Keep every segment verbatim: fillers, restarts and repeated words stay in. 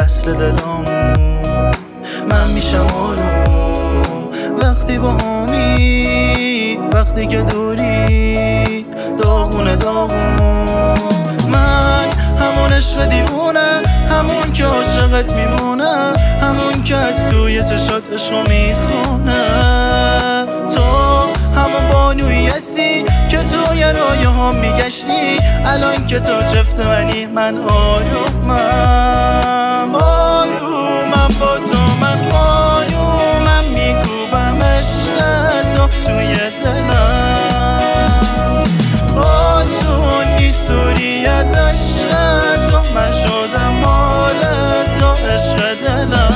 اصل دلامون. من میشم آروم وقتی با همی، وقتی که دوری داغونه داغون. من همون عشق دیوونه، همون که عاشقت میمونه، همون که از توی چشات عشقو میخونه. تو همون بانویی هستی که توی رایه ها میگشتی، الان که تو چفت منی من آرومم. آرومم با تو، من خانومم، میکوبم عشق تو توی دلم. آسون نیست دوری از عشق تو، من شدم مال تو عشق دلم.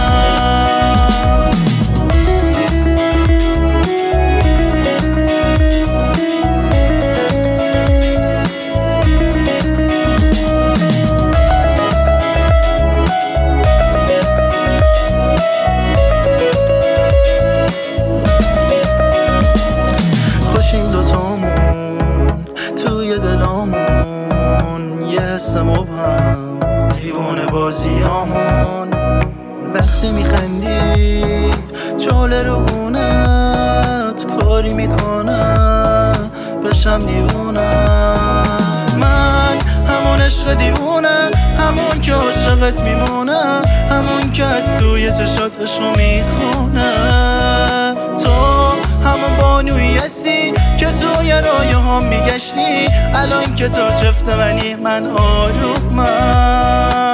دلامون یه حس مبهم، دیوانه بازیامون. وقتی میخندی چاله رو گونت کاری میکنه بشم دیوونه. من همون عشق دیوونه، همون که عاشقت میمونه، همون که از توی چشات عشقو میخونه. تو همون بانویی هستی که توی رایه ها میگشتی، الان که تو چفت منی من آرومم.